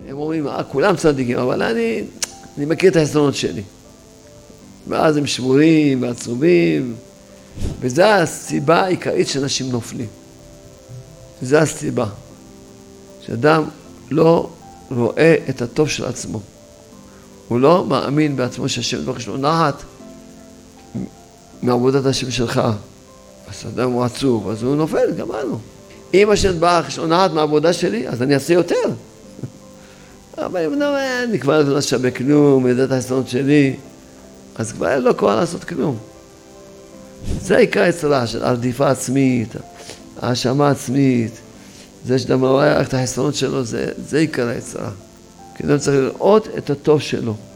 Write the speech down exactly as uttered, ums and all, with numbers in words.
הם אומרים, אה, כולם צדיקים, אבל אני, אני מכיר את החסרונות שלי. ואז הם שבורים ועצובים, וזו הסיבה העיקרית שאנשים נופלים. זו הסיבה. שאדם לא רואה את הטוב של עצמו. הוא לא מאמין בעצמו שהשם לא חשבו נחת מעבודת השם שלך. אז אדם הוא עצוב, אז הוא נופל, גמרנו. אם השם בא חשבו נחת מהעבודה שלי, אז אני אעשה יותר. אבל אם לא, אני כבר לא שווה כלום, יודע את החסרונות שלי, אז כבר לא קורה לעשות כלום. זה עיקר יצרה של הרדיפה עצמית, האשמה עצמית, זה שאדם רואה רק את החסרונות שלו, זה, זה עיקר היצרה. כי אדם צריך לראות את הטוב שלו.